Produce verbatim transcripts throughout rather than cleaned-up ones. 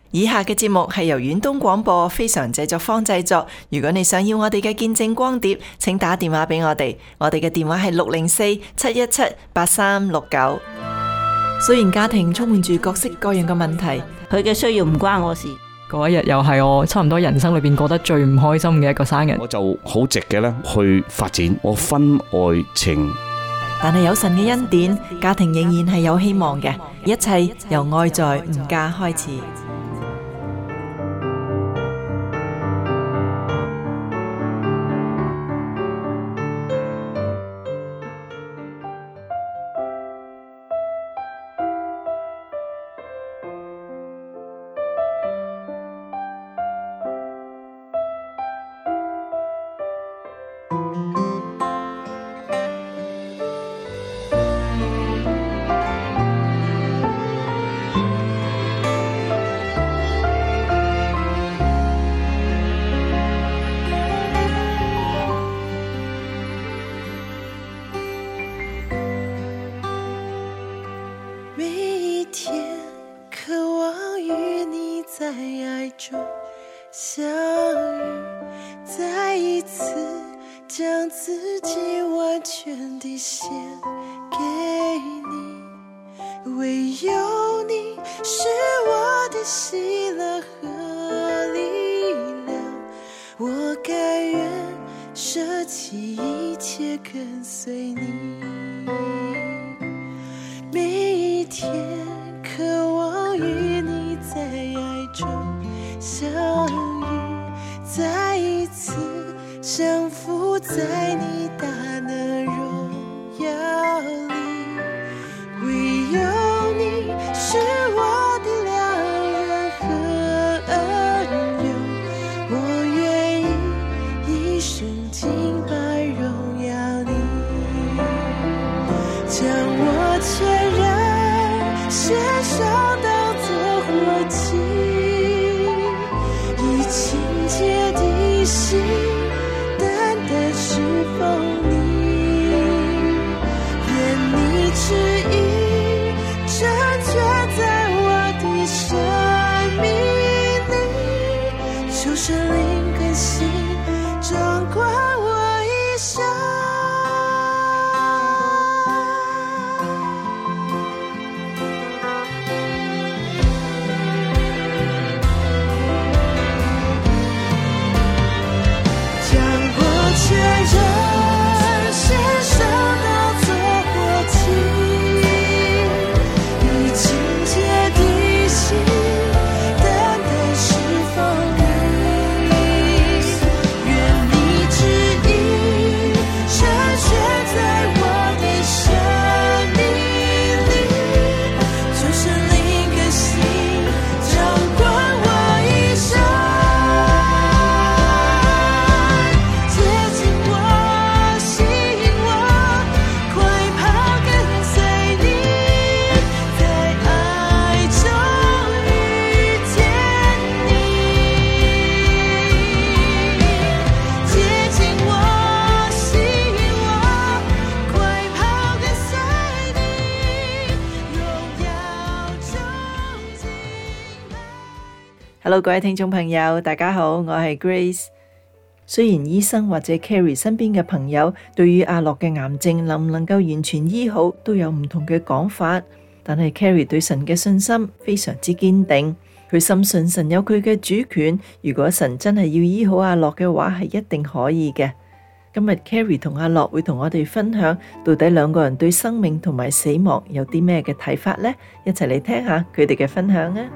以下嘅節目係由遠東廣播非常製作坊製作。如果你想要我哋嘅見證光碟，請打電話俾我哋。我哋嘅電話係六零四七一七八三六九。雖然家庭充滿住各式各樣嘅問題， 佢嘅需要唔關我事。 嗰一日又係我差唔多人生裏邊過得最唔開心嘅一個生日， 我就好直嘅咧去發展我婚外情。 但係有神嘅恩典，家庭仍然係有希望嘅。一切由愛在吾家開始。 相遇，再一次將自己完全地獻給你，唯有你是我的喜樂和力量，我甘願捨棄一切跟隨你。每一天渴望與你在愛中相遇，再一次降服在你大能榮耀裏，唯有你是我的良人和恩友，我願意一生敬拜榮耀你，將我全然獻上當作活祭，以清潔的心單單侍奉你，願你旨意成全在我的生命裏，求聖靈更新掌管我一生。全人獻上當作活祭，以清潔的心單單侍奉你，願你旨意成全在我的生命裏，求聖靈更新掌管我一生。 Hello， 各位聽眾朋友，大家好，我係 Grace。雖然醫生或者 Carrie 身邊嘅朋友對於阿樂嘅癌症能唔能夠完全醫好都有唔同嘅講法，但係 Carrie 對神嘅信心非常之堅定，佢深信神有佢嘅主權，如果神真係要醫好阿樂嘅話，係一定可以嘅。今日 Carrie 同阿樂會同我哋分享到底兩個人對生命同埋死亡有啲咩嘅睇法呢？一齊嚟聽下佢哋嘅分享啊！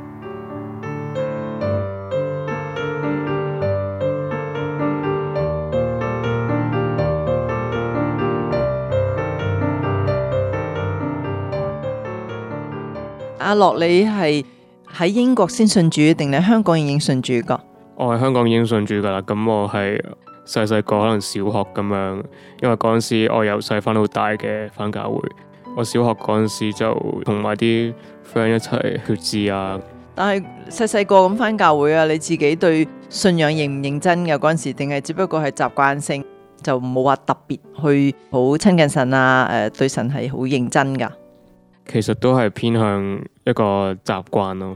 阿樂，你係喺英國先信主，定係香港已經信主噶？ 我喺香港已經信主噶啦，咁我係細細個可能小學咁樣，因為嗰陣時我由細翻到大嘅翻教會。我小學嗰陣時就同埋啲 friend 一齊決志啊。 但係細細個咁翻教會啊，你自己對信仰認唔認真噶嗰陣時，定係只不過係習慣性，就冇話特別去好親近神啊？誒，對神係好認真噶？ 其實都係偏向一個習慣咯，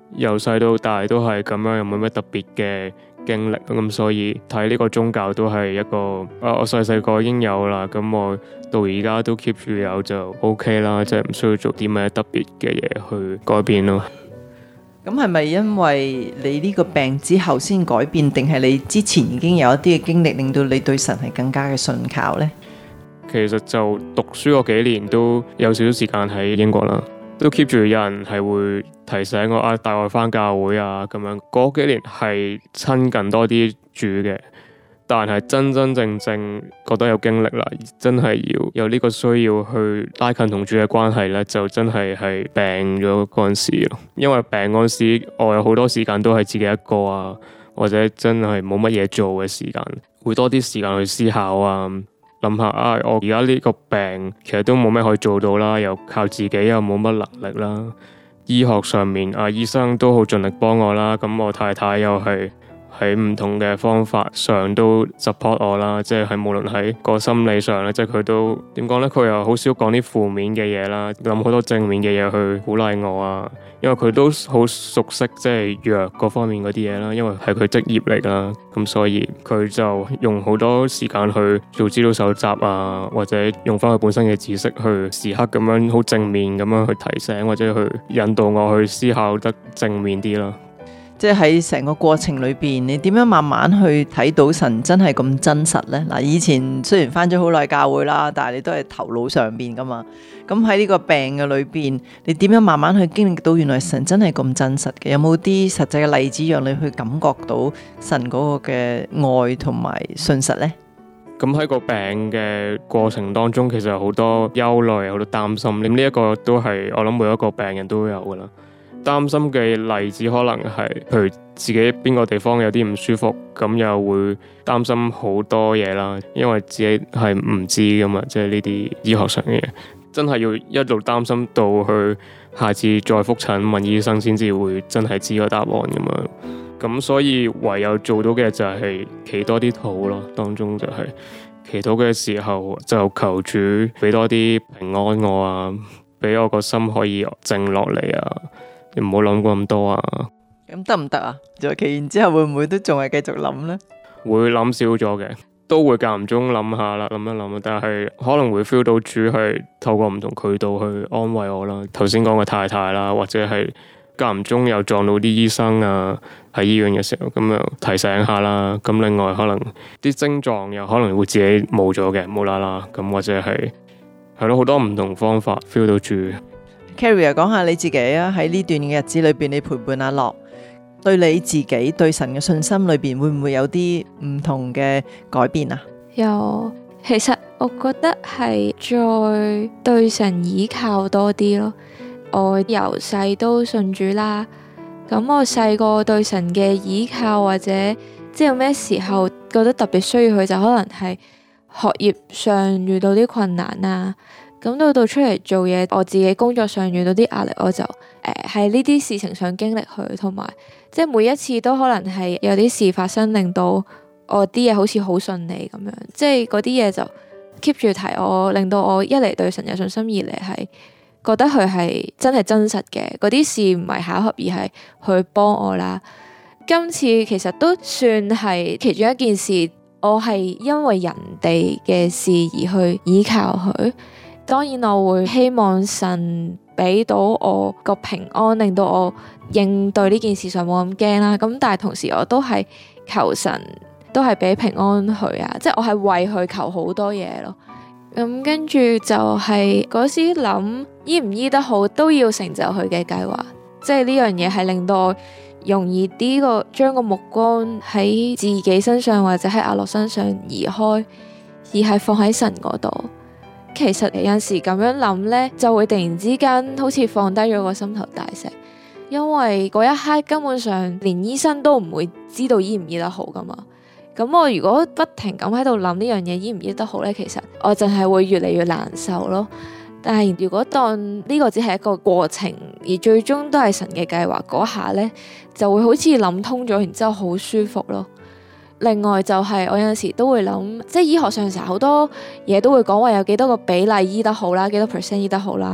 由細到大都係咁樣，又冇咩特別嘅經歷，咁所以睇呢個宗教都係一個啊，我細細個已經有啦，咁我到而家都 keep 住有就 OK 啦，即係唔需要做啲咩特別嘅嘢去改變咯。 咁係咪因為你呢個病之後先改變，定係你之前已經有一啲嘅經歷令到你對神係更加嘅信靠呢？ 其實就讀書嗰幾年都有少少時間喺英國啦，都 keep 住有人係會提醒我啊，帶我返教會啊咁樣。嗰幾年係親近多啲主嘅，但係真真正正覺得有經歷啦，真係要有呢個需要去拉近同主嘅關係呢，就真係係病咗嗰陣時咯。因為病嗰陣時，我有好多時間都係自己一個啊，或者真係冇乜嘢做嘅時間，會多啲時間去思考啊。諗下啊，我而家呢個病其實都冇咩可以做到啦，又靠自己又冇乜能力啦。醫學上面啊，醫生都好盡力幫我啦。咁我太太又係喺唔同嘅方法上都 support 我啦，即係無論喺個心理上咧，即係佢都點講呢？佢又好少講啲負面嘅嘢啦，諗好多正面嘅嘢去鼓勵我啊。因為佢都好熟悉即係藥嗰方面嗰啲嘢啦，因為係佢職業嚟㗎，咁所以佢就用好多時間去做資料搜集啊，或者用翻佢本身嘅知識去時刻咁樣好正面咁樣去提醒或者去引導我去思考得正面啲啦。 即係喺成個過程裏邊，你點樣慢慢去睇到神真係咁真實呢？嗱，以前雖然返咗好耐教會啦，但係你都係頭腦上邊噶嘛。咁喺呢個病嘅裏邊，你點樣慢慢去經歷到原來神真係咁真實嘅？有冇啲實際嘅例子讓你去感覺到神嗰個嘅愛同埋信實呢？ 咁喺個病嘅過程當中，其實有好多憂慮，好多擔心。咁呢一個都係我諗每一個病人都有噶啦。擔心嘅例子可能係，譬如自己邊個地方有啲唔舒服，咁又會擔心好多嘢啦。因為自己係唔知噶嘛，即係呢啲醫學上嘅嘢，真係要一路擔心到去下次再覆診問醫生先至會真係知個答案咁樣。咁所以唯有做到嘅就係祈多啲禱咯，當中就係祈禱嘅時候就求主俾多啲平安我啊，俾我個心可以靜落嚟啊。唔好諗咁多啊！ 咁得唔得啊？就祈完之後會唔會都仲係繼續諗呢？ 會諗少咗嘅，都會間唔中諗下啦，諗一諗。但係可能會 feel 到主係透過唔同渠道去安慰我啦。頭先講嘅太太啦，或者係間唔中又撞到啲醫生啊，喺醫院嘅時候咁樣提醒下啦。咁另外可能啲症狀又可能會自己冇咗嘅，冇啦啦咁，或者係係咯，好多唔同方法 feel 到主。 Carrie 啊，講下你自己啊，喺呢段嘅日子裏邊，你陪伴阿樂，對你自己對神嘅信心裏邊，會唔會有啲唔同嘅改變啊？ 有，其實我覺得係再對神倚靠多啲咯。我由細都信主啦，咁我細個對神嘅倚靠或者即係有咩時候覺得特別需要佢，就可能係學業上遇到啲困難啊。咁到到出嚟做嘢，我自己工作上遇到啲壓力，我就誒喺呢啲事情上經歷佢，同埋即係每一次都可能係有啲事發生，令到我啲嘢好似好順利咁樣，即係嗰啲嘢就 keep 住提我，令到我一嚟對神有信心，二嚟係覺得佢係真係真實嘅，嗰啲事唔係巧合，而係去幫我啦。今次其實都算係其中一件事，我係因為人哋嘅事而去依靠佢。當然我會希望神俾到我個平安，令到我應對呢件事上冇咁驚啦。咁但係同時我都係求神都係俾平安佢啊，即係我係為佢求好多嘢咯。咁跟住就係嗰時諗醫唔醫得好都要成就佢嘅計劃，即係呢樣嘢係令到我容易啲個將個目光喺自己身上或者喺阿樂身上移開，而係放喺神嗰度。其實有陣時咁樣諗呢，就會突然之間好似放低咗個心頭大石，因為嗰一刻根本上連醫生都唔會知道醫唔醫得好噶嘛。咁我如果不停咁喺度諗呢樣嘢醫唔醫得好呢，其實我淨係會越嚟越難受咯。但係如果當呢個只係一個過程，而最終都係神嘅計劃嗰下呢，就會好似諗通咗，然之後好舒服咯。另外就係我有陣時都會諗，即係醫學上成日好多嘢都會講話有幾多個比例醫得好啦，幾多 percent 醫得好啦。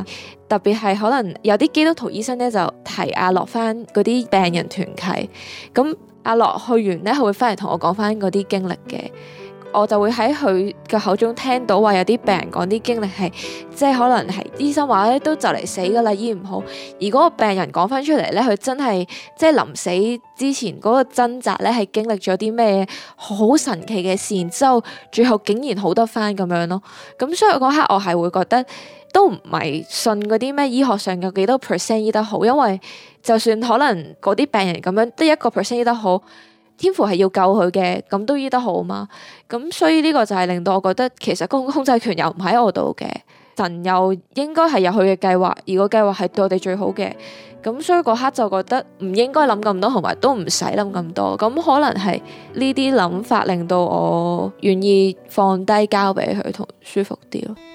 特別係可能有啲基督徒醫生咧就提阿樂翻嗰啲病人團契，咁阿樂去完咧，佢會翻嚟同我講翻嗰啲經歷嘅。我就會喺佢嘅口中聽到話有啲病人講啲經歷係，即係可能係醫生話咧都就嚟死噶啦，醫唔好。而嗰個病人講翻出嚟咧，佢真係即係臨死之前嗰個掙扎咧，係經歷咗啲咩好神奇嘅事，然之後最後竟然好得翻咁樣咯。咁所以嗰刻我係會覺得都唔係信嗰啲咩醫學上有幾多 percent 醫得好，因為就算可能嗰啲病人咁樣得一個 percent 醫得好，天父係要救佢嘅，咁都醫得好嘛。咁所以呢個就係令到我覺得其實個控制權又唔喺我度嘅，神又應該係有佢嘅計劃，而個計劃係對我哋最好嘅。咁所以嗰刻就覺得唔應該諗咁多，同埋都唔使諗咁多。咁可能係呢啲諗法令到我願意放低交俾佢，同舒服啲咯。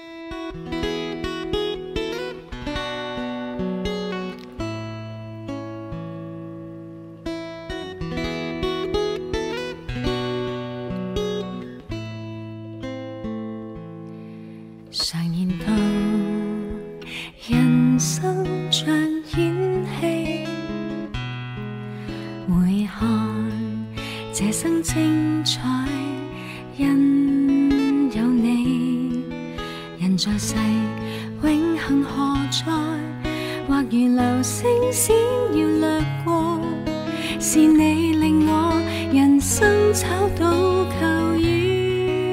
常言道，人生像演戲，回看這生精彩，因有你。人在世，永恆何在？或如流星閃耀掠過，是你令我人生找到靠依。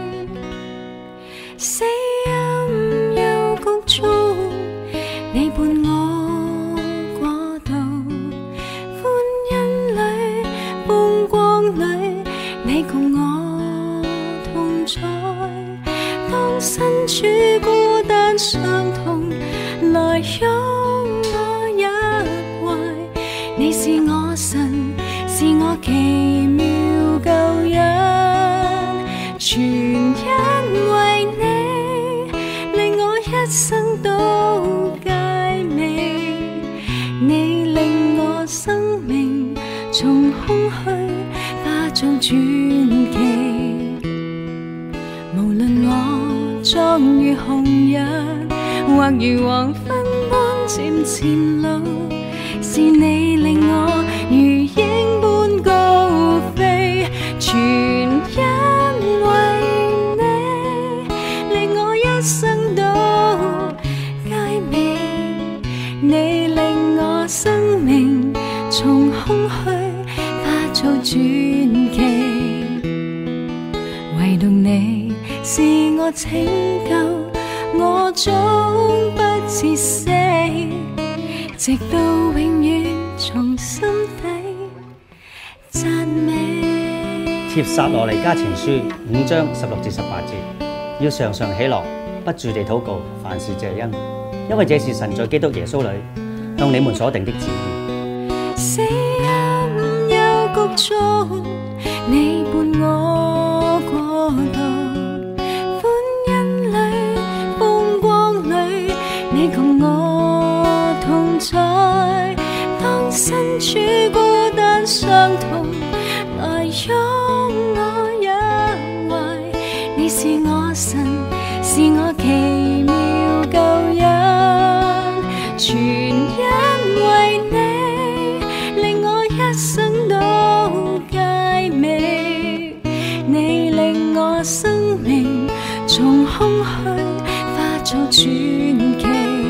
死蔭幽谷中，你伴我過渡；歡欣裏，風光裏，你共我同在。當身處孤單傷痛，來擁我一懷。你是我神，是我奇妙救恩，全因為你令我一生都佳美。你令我生命從空虛化做傳奇。無論我壯如紅日，或如黃昏般漸前路，是你令我如鷹般高飛，全因為你令我一生都佳美。你令我生命從空虛化做傳奇，唯獨你是我拯救，我總不至死，直到永遠從心底讚美。 帖撒羅尼迦前書五章十六至十八節，要常常喜樂，不住地禱告，凡事謝恩，因為這是神在基督耶穌裏向你們所定的旨意。 死蔭幽谷中，你伴我過渡；歡欣裏，風光裏，你共我同在。當身處孤單傷痛，來擁我一懷。你是我神，是我奇妙救恩，全因為你令我一生都佳美。你令我生命從空虛化做傳奇。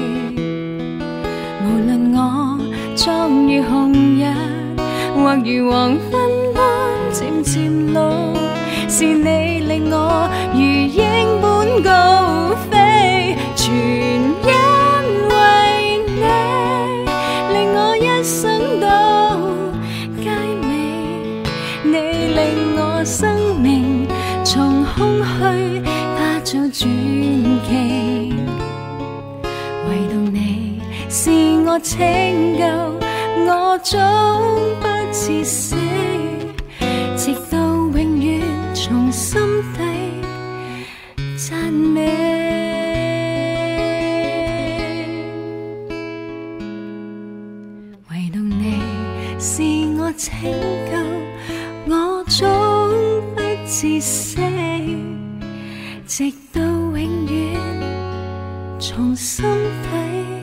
無論我壯如紅日，或如黃昏般漸漸老，是你令我如鷹般高飛，全因為你令我一生都佳美。你令我生命從空虛化做傳奇，唯獨你是我拯救，我總不至死，直到永遠從心底讚美。唯獨你是我拯救，我總不至死，直到永遠從心底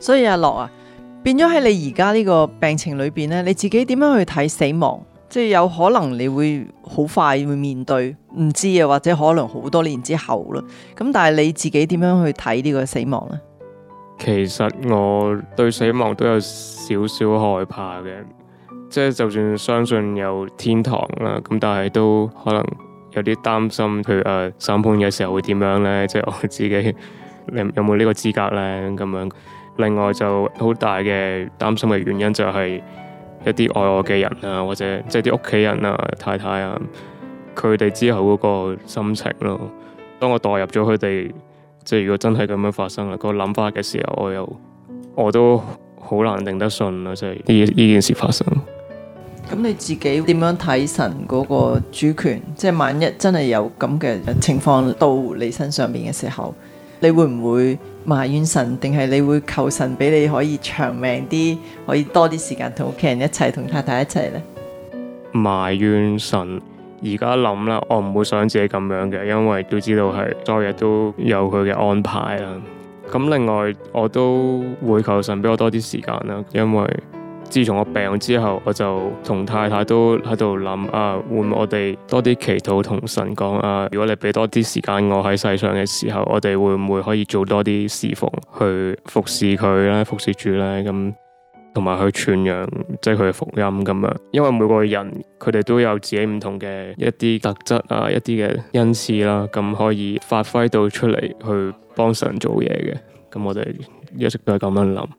所以阿樂啊，變咗喺你而家呢個病情裏邊咧，你自己點樣去睇死亡？即係有可能你會好快會面對，唔知啊，或者可能好多年之後啦。咁但係你自己點樣去睇呢個死亡呢？ 其實我對死亡都有少少害怕嘅，即係就算相信有天堂啦，咁但係都可能有啲擔心，譬如誒審判嘅時候會點樣呢？即係我自己有有冇呢個資格呢？咁樣。另外就好大嘅擔心嘅原因就係一啲愛我嘅人啊，或者即係啲屋企人啊、太太啊，佢哋之後嗰個心情咯。當我代入咗佢哋，即係如果真係咁樣發生啦，個諗法嘅時候，我又我都好難定得順啦，即係呢呢件事發生。 咁你自己點樣睇神嗰個主權？即係萬一真係有咁嘅情況到你身上邊嘅時候，你會唔會埋怨神，定係你會求神俾你可以長命啲，可以多啲時間同屋企人一齊，同太太一齊呢？ 埋怨神，而家諗啦，我唔會想自己咁樣嘅，因為都知道係所有嘢都有佢嘅安排啦。咁另外我都會求神俾我多啲時間啦，因為自從我病之後，我就同太太都喺度諗啊，會唔會我哋多啲祈禱同神講啊？如果你俾多啲時間我喺世上嘅時候，我哋會唔會可以做多啲侍奉，去服侍佢咧，服侍主咧，咁同埋去傳揚即係佢嘅福音咁樣。因為每個人佢哋都有自己唔同嘅一啲特質啊，一啲嘅恩賜啦，咁可以發揮到出嚟去幫神做嘢嘅。咁我哋一直都係咁樣諗。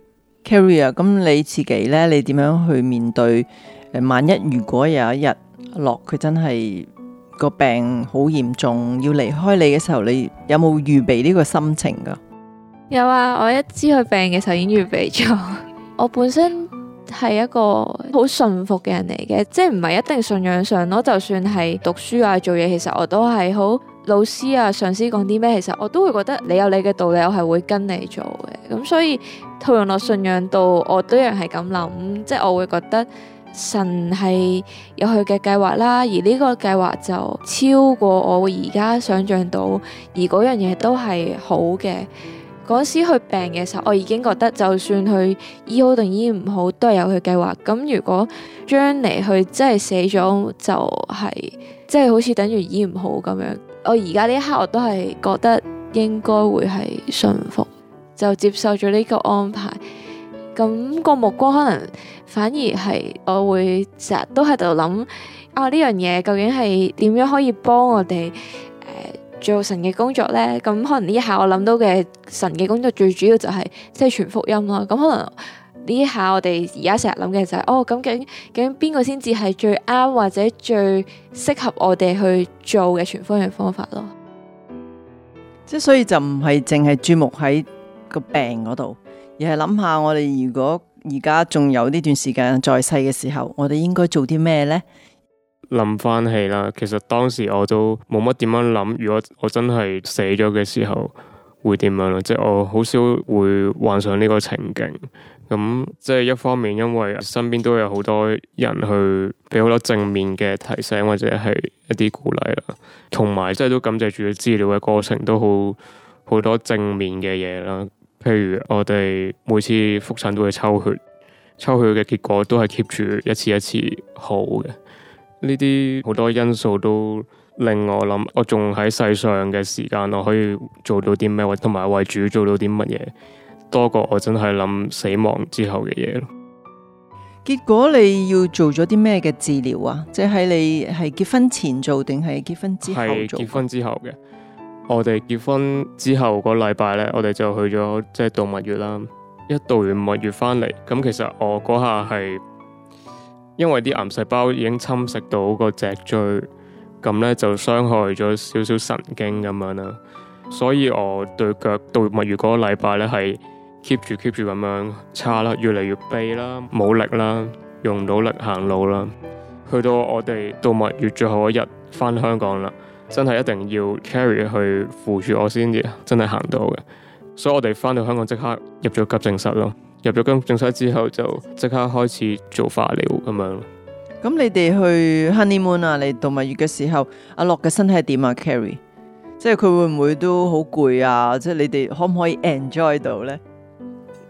Carrie 啊，咁你自己呢？你點樣去面對？誒，萬一如果有一日樂佢真係個病好嚴重，要離開你嘅時候，你有冇預備呢個心情噶？ 有啊，我一知佢病嘅時候已經預備咗。我本身係一個好順服嘅人嚟嘅，即係唔係一定信仰上咯。就算係讀書啊、做嘢，其實我都係好老師啊、上司講啲咩，其實我都會覺得你有你嘅道理，我係會跟你做嘅。咁所以套用落信仰度，我都一樣係咁諗，即係我會覺得神係有佢嘅計劃啦，而呢個計劃就超過我而家想象到，而嗰樣嘢都係好嘅。嗰時佢病嘅時候，我已經覺得就算佢醫好定醫唔好，都係有佢計劃。咁如果將嚟佢真係死咗，就係即係好似等於醫唔好咁樣。我而家呢一刻我都係覺得應該會係順服，就接受咗呢個安排。咁個目光可能反而係我會成日都喺度諗啊，呢樣嘢究竟係點樣可以幫我哋誒做神嘅工作呢？咁可能呢一下我諗到嘅神嘅工作最主要就係即係傳福音啦。咁可能呢一下我哋而家成日諗嘅就係、是、哦，咁究竟究竟邊個先至係最啱或者最適合我哋去做嘅傳福音嘅方法咯？ 即係所以就唔係淨係注目喺個病嗰度，而係諗下我哋如果而家仲有呢段時間在世嘅時候，我哋應該做啲咩呢？ 諗翻起啦，其實當時我都冇乜點樣諗，如果我真係死咗嘅時候會點樣咯？即係我好少會幻想呢個情景。咁即係一方面，因為身邊都有好多人去俾好多正面嘅提醒或者係一啲鼓勵啦，同埋即係都感謝住資料嘅過程都好好多正面嘅嘢啦。譬如我哋每次復診都會抽血，抽血嘅結果都係 keep 住一次一次好嘅。呢啲好多因素都令我諗，我仲喺世上嘅時間，我可以做到啲咩，或同埋為主做到啲乜嘢，多過我真係諗死亡之後嘅嘢咯。 結果你要做咗啲咩嘅治療啊？即係你係結婚前做定係結婚之後做？係結婚之後嘅。我哋結婚之後個禮拜呢，我哋就去咗即係度蜜月啦。一度完蜜月翻嚟，咁其實我嗰下係因為啲癌細胞已經侵蝕到個脊椎，咁呢就傷害咗少少神經咁樣啦。所以我對腳度蜜月嗰個禮拜呢係 keep 住 keep 住咁樣差啦，越嚟越痹啦，冇力啦，用唔到力行路啦。去到我哋度蜜月最後一日翻香港啦，真係一定要 Carrie 去扶住我先至真係行到嘅。所以我哋翻到香港即刻入咗急症室咯。入咗急症室之後就即刻開始做化療咁樣。 咁你哋去 honeymoon 啊，你度蜜月嘅時候，阿樂嘅身體係點啊 Carrie？ 即係佢會唔會都好攰啊？即係你哋可唔可以 enjoy 到呢？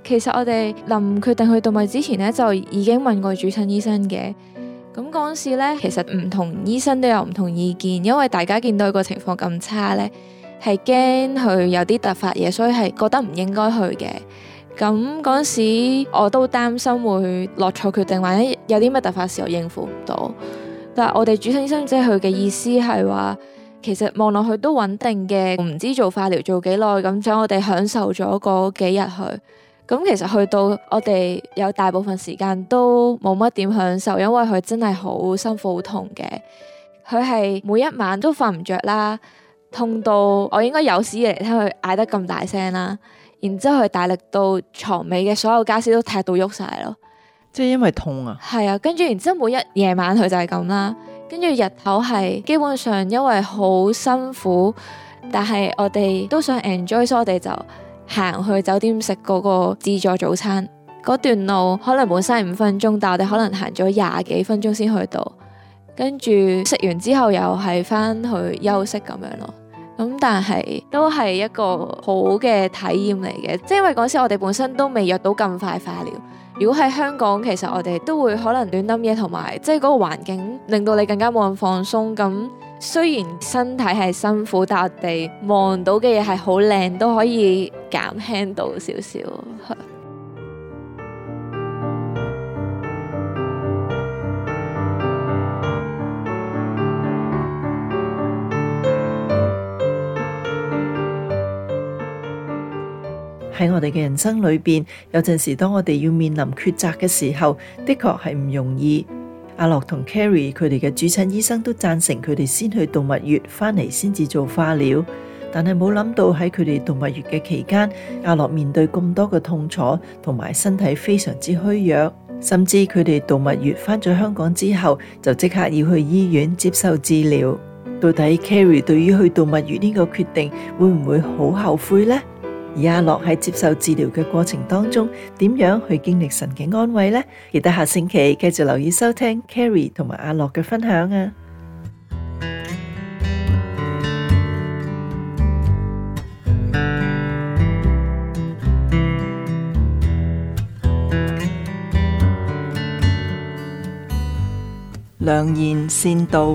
其實我哋臨決定去動物之前咧，就已經問過主診醫生嘅。咁嗰陣時咧，其實唔同醫生都有唔同意見，因為大家見到佢個情況咁差咧，係驚佢有啲突發嘢，所以係覺得唔應該去嘅。咁嗰陣時我都擔心會落錯決定，或者有啲咩突發時候應付唔到。但係我哋主診醫生即係佢嘅意思係話，其實望落去都穩定嘅，唔知做化療做幾耐，咁想我哋享受咗嗰幾日去。咁其實去到我哋有大部分時間都冇乜點享受，因為佢真係好辛苦好痛嘅。佢係每一晚都瞓唔着啦，痛到我應該有史以嚟聽佢嗌得咁大聲啦。然之後佢大力到床尾嘅所有家私都踢到喐晒咯。 即係因為痛啊？ 係啊，跟住然之後每一夜晚佢就係咁啦。跟住日頭係基本上因為好辛苦，但係我哋都想 enjoy， 所以我哋就行去酒店食嗰個自助早餐。嗰段路可能本身係五分鐘，但我哋可能行咗廿幾分鐘先去到。跟住食完之後又係翻去休息咁樣咯。咁但係都係一個好嘅體驗嚟嘅，即係因為嗰時我哋本身都未約到咁快化療。如果喺香港，其實我哋都會可能亂諗嘢，同埋即係嗰個環境令到你更加冇咁放鬆。咁雖然身體係辛苦，但我哋望到嘅嘢係好靚，都可以減輕到少少。 喺我哋嘅人生裏邊，有陣時當我哋要面臨抉擇嘅時候，的確係唔容易。阿樂同 Carrie 佢哋嘅主診醫生都贊成佢哋先去度蜜月，翻嚟先至做化療。但係冇諗到喺佢哋度蜜月嘅期間，阿樂面對咁多嘅痛楚，同埋身體非常之虛弱，甚至佢哋度蜜月翻咗香港之後，就即刻要去醫院接受治療。到底 Carrie 對於去度蜜月呢個決定，會唔會好後悔呢？而阿樂喺接受治療嘅過程當中，點樣去經歷神嘅安慰呢？記得下星期繼續留意收聽 Carrie 同埋阿樂嘅分享啊！良言善道。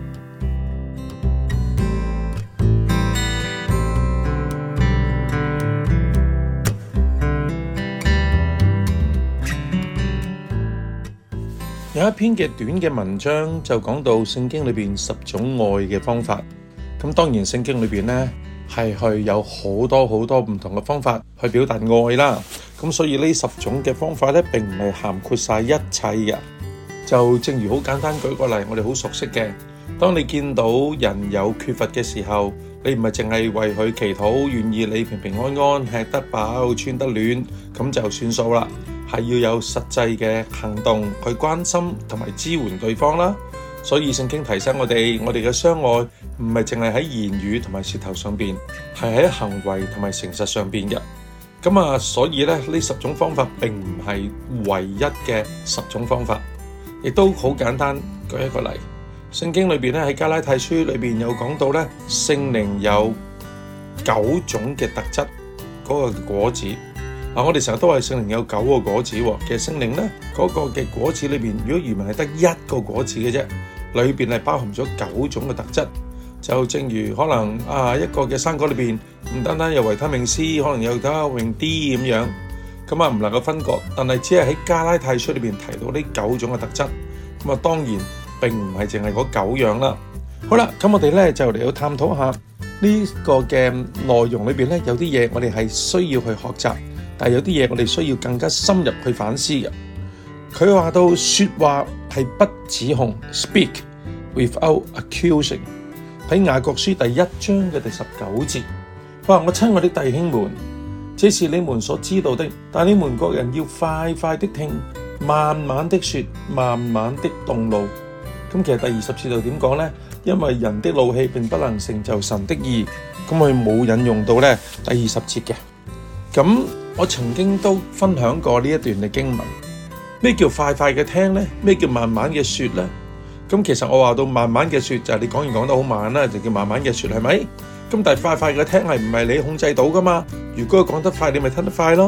有一篇嘅短嘅文章就講到聖經裏邊十種愛嘅方法。咁當然聖經裏邊呢係去有好多好多唔同嘅方法去表達愛啦。咁所以呢十種嘅方法呢，並唔係涵括晒一切嘅。就正如好簡單舉個例，我哋好熟悉嘅，當你見到人有缺乏嘅時候，你唔係淨係為佢祈禱，願意你平平安安，吃得飽，穿得暖，咁就算數啦。係要有實際嘅行動去關心同埋支援對方啦。所以聖經提醒我哋，我哋嘅相愛唔係淨係喺言語同埋舌頭上邊，係喺行為同埋誠實上邊嘅。咁啊，所以咧呢十種方法並唔係唯一嘅十種方法，亦都好簡單。舉一個例，聖經裏邊咧喺加拉太書裏邊有講到咧，聖靈有九種嘅特質，嗰個果子。啊！我哋成日都話聖靈有九個果子，其實聖靈咧嗰個嘅果子裏邊，如果原文係得一個果子嘅啫，裏邊係包含咗九種嘅特質。就正如可能啊一個嘅生果裏邊唔單單有維他命 C， 可能有維他命 D 咁樣，咁啊唔能夠分割。但係只係喺加拉太書裏邊提到呢九種嘅特質，咁啊當然並唔係淨係嗰九樣啦。好啦，咁我哋咧就嚟到探討下呢個嘅內容裏邊咧，有啲嘢我哋係需要去學習。但係有啲嘢我哋需要更加深入去反思嘅。佢話到說話係不指控 ，speak without accusing。喺雅各書第一章嘅第十九節，佢話：我親愛的弟兄們，這是你們所知道的，但你們各人要快快的聽，慢慢的說，慢慢的動怒。咁其實第二十節度點講呢？因為人的怒氣並不能成就神的義。咁佢冇引用到咧第二十節嘅。咁我曾經都分享過呢一段嘅經文，咩叫快快嘅聽呢？咩叫慢慢嘅說呢？咁其實我話到慢慢嘅說就係你講完講得好慢啦，就叫慢慢嘅說，係咪？咁但係快快嘅聽係唔係你控制到噶嘛？如果佢講得快，你咪聽得快咯；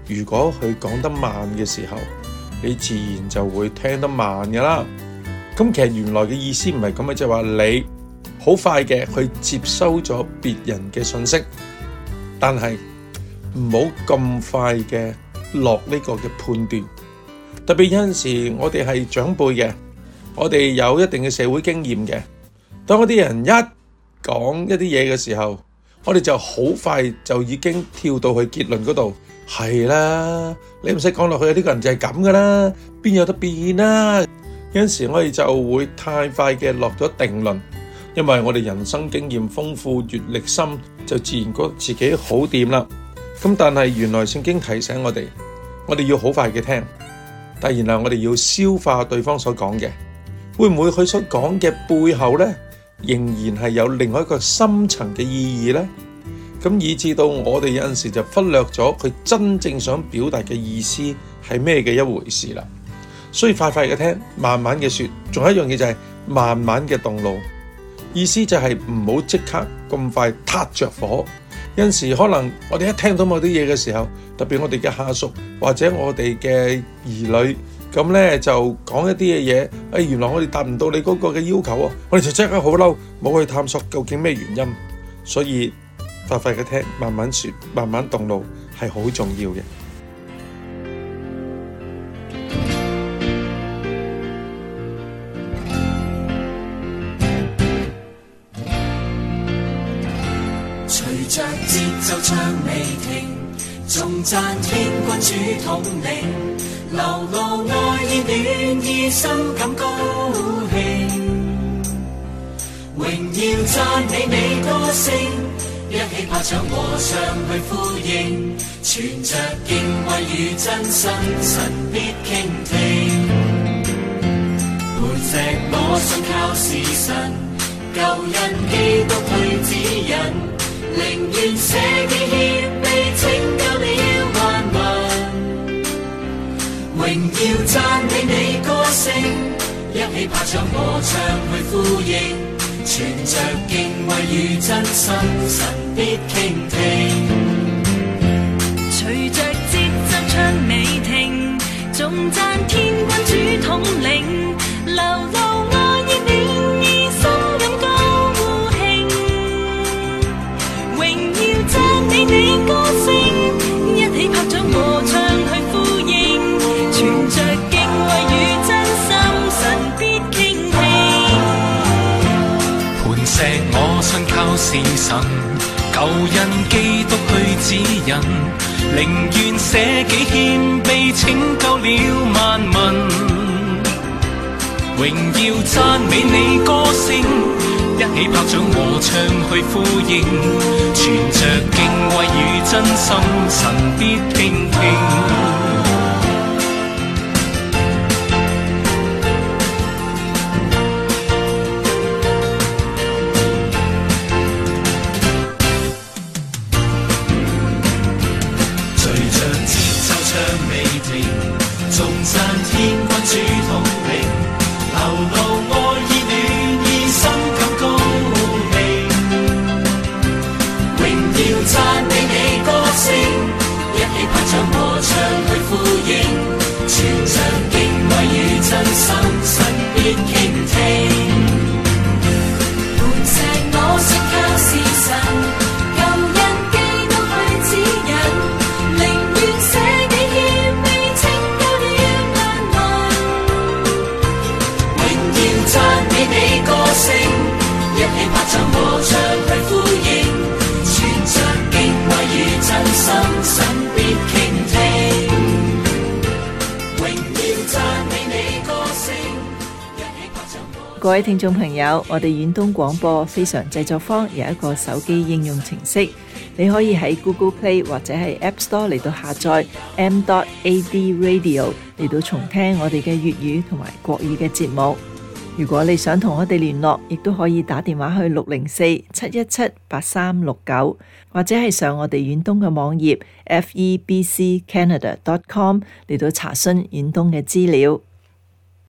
如果佢講得慢嘅時候，你自然就會聽得慢㗎啦。咁其實原來嘅意思唔係咁嘅，就係話你好快嘅去接收咗別人嘅信息，但係唔好咁快嘅落呢個嘅判斷。特別有陣時我哋係長輩嘅，我哋有一定嘅社會經驗嘅，當嗰啲人一講一啲嘢嘅時候，我哋就好快就已經跳到去結論嗰度，係啦，你唔使講落去，呢個人就係咁噶啦，邊有得變啦？有陣時我哋就會太快嘅落咗定論，因為我哋人生經驗豐富、閱歷深，就自然覺得自己好掂啦。咁但係原來聖經提醒我哋，我哋要好快嘅聽，但然後我哋要消化對方所講嘅，會唔會佢所講嘅背後呢，仍然係有另外一個深層嘅意義呢？咁以至到我哋有陣時就忽略咗佢真正想表達嘅意思係咩嘅一回事啦。所以快快嘅聽，慢慢嘅說，仲有一樣嘢就係慢慢嘅動怒，意思就係唔好即刻咁快撻着火。有陣時可能我哋一聽到某啲嘢嘅時候，特別我哋嘅下屬或者我哋嘅兒女，咁呢就講一啲嘅嘢，誒原來我哋達唔到你嗰個嘅要求啊，我哋就即刻好嬲，冇去探索究竟咩原因。所以快快嘅聽，慢慢說，慢慢動怒係好重要嘅。 隨着節奏唱未停，頌讚天君主統領，流露愛意暖意，心感高興，榮耀讚美你歌聲，一起拍掌和唱去呼應，存着敬畏與真心，神必傾聽。磐石我信靠是神，救恩基督去指引，寧願捨己獻被拯救了萬民，榮耀讚美你歌聲，一起拍掌和唱去呼應，存着敬畏與真心，神必傾聽。 隨着節奏唱未停，頌讚天君主統領，流露愛意暖意，心感高興，榮耀讚美你歌聲，一起拍掌和唱去呼應，存着敬畏與真心，神必傾聽。 磐石我信靠是神，救恩基督去指引，寧願捨己獻被拯救了萬民，榮耀讚美你歌聲，一起拍掌和唱去呼應，存着敬畏與真心，神必傾聽。 各位聽眾朋友，我哋遠東廣播非常製作坊有一個手機應用程式，你可以喺 Google Play 或者係 App Store 嚟到下載 m dot a d radio 嚟到重聽我哋嘅粵語同埋國語嘅節目。如果你想同我哋聯絡，亦都可以打電話去六零四七一七八三六九，或者係上我哋遠東嘅網頁 f e b c canada dot com 嚟到查詢遠東嘅資料。